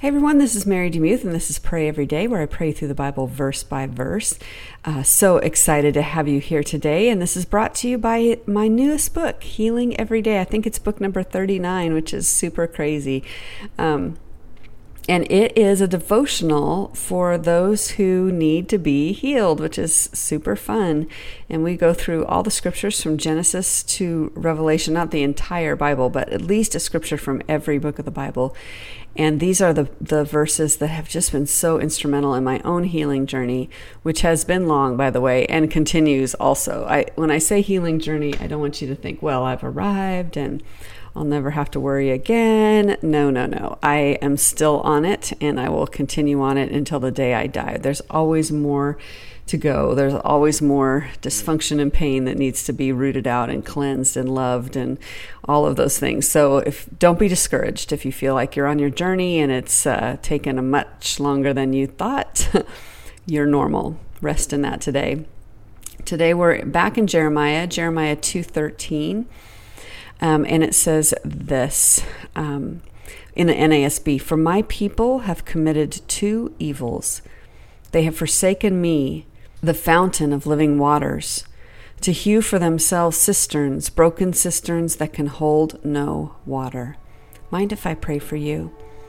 Hey everyone, this is Mary DeMuth, and this is Pray Every Day, where I pray through the Bible verse by verse. So excited to have you here today, and this is brought to you by my newest book, Healing Every Day. I think it's book number 39, which is super crazy. And it is a devotional for those who need to be healed, which is super fun. And we go through all the scriptures from Genesis to Revelation, not the entire Bible, but at least a scripture from every book of the Bible. And these are the verses that have just been so instrumental in my own healing journey, which has been long, by the way, and continues also. When I say healing journey, I don't want you to think, well, I've arrived and I'll never have to worry again. No. I am still on it, and I will continue on it until the day I die. There's always more to go. There's always more dysfunction and pain that needs to be rooted out and cleansed and loved and all of those things. So don't be discouraged if you feel like you're on your journey and it's taken a much longer than you thought. You're normal. Rest in that today. Today we're back in Jeremiah 2:13. And it says this in the NASB, "For my people have committed two evils. They have forsaken me, the fountain of living waters, to hew for themselves cisterns, broken cisterns that can hold no water." Mind if I pray for you?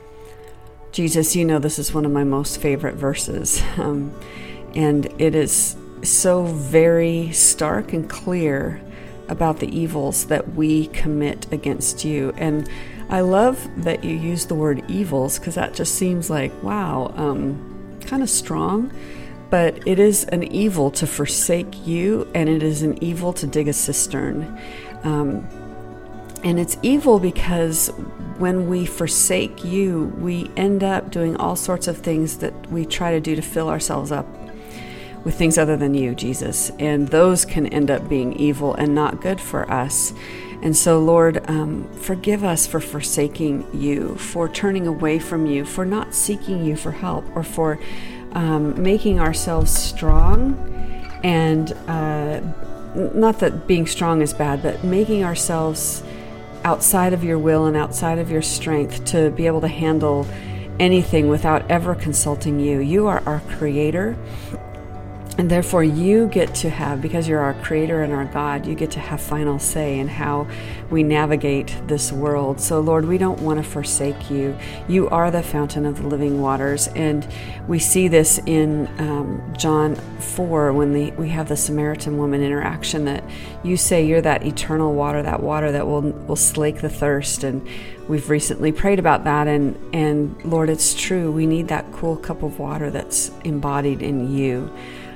Jesus, you know this is one of my most favorite verses. And it is so very stark and clear about the evils that we commit against you. And I love that you use the word evils, because that just seems like, wow, kind of strong. But it is an evil to forsake you, and it is an evil to dig a cistern. And it's evil because when we forsake you, we end up doing all sorts of things that we try to do to fill ourselves up with things other than you, Jesus. And those can end up being evil and not good for us. And so, Lord, forgive us for forsaking you, for turning away from you, for not seeking you for help, or for making ourselves strong. And not that being strong is bad, but making ourselves outside of your will and outside of your strength to be able to handle anything without ever consulting you. You are our creator. And therefore you get to have, because you're our creator and our God, you get to have final say in how we navigate this world. So Lord, we don't want to forsake you. You are the fountain of the living waters. And we see this in John 4 when we have the Samaritan woman interaction, that you say you're that eternal water that will slake the thirst. And we've recently prayed about that. And Lord, it's true. We need that cool cup of water that's embodied in you.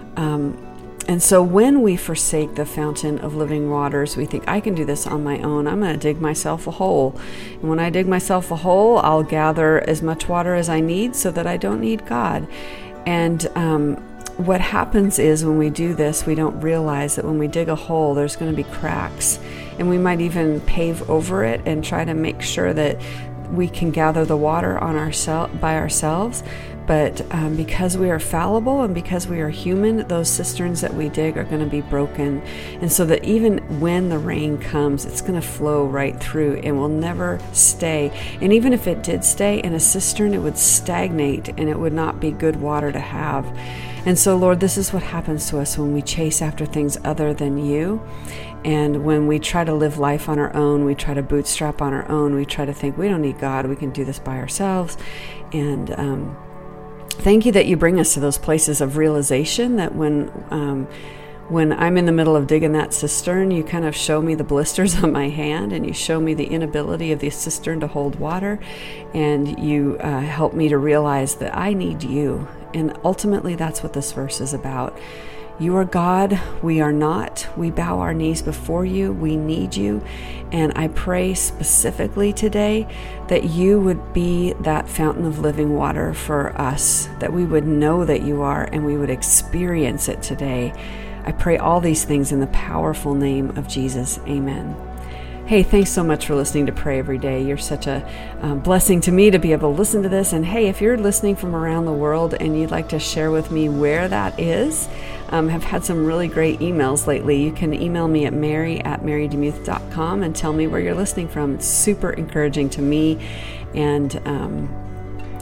And so when we forsake the fountain of living waters, we think, I can do this on my own. I'm going to dig myself a hole. And when I dig myself a hole, I'll gather as much water as I need so that I don't need God. And what happens is when we do this, we don't realize that when we dig a hole, there's going to be cracks. And we might even pave over it and try to make sure that we can gather the water by ourselves. But because we are fallible and because we are human, those cisterns that we dig are going to be broken. And so that even when the rain comes, it's going to flow right through and will never stay. And even if it did stay in a cistern, it would stagnate and it would not be good water to have. And so, Lord, this is what happens to us when we chase after things other than you. And when we try to live life on our own, we try to bootstrap on our own, we try to think we don't need God, we can do this by ourselves. And thank you that you bring us to those places of realization, that when I'm in the middle of digging that cistern, you kind of show me the blisters on my hand, and you show me the inability of the cistern to hold water, and you help me to realize that I need you. And ultimately, that's what this verse is about. You are God, we are not. We bow our knees before you. We need you. And I pray specifically today that you would be that fountain of living water for us, that we would know that you are and we would experience it today. I pray all these things in the powerful name of Jesus. Amen. Hey, thanks so much for listening to Pray Every Day. You're such a blessing to me to be able to listen to this. And hey, if you're listening from around the world and you'd like to share with me where that is, have had some really great emails lately. You can email me at mary@marydemuth.com and tell me where you're listening from. It's super encouraging to me. And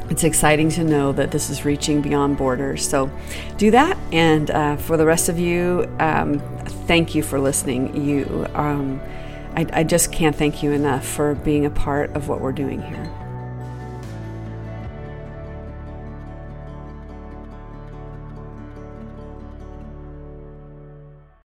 it's exciting to know that this is reaching beyond borders. So do that. And for the rest of you, thank you for listening. I just can't thank you enough for being a part of what we're doing here.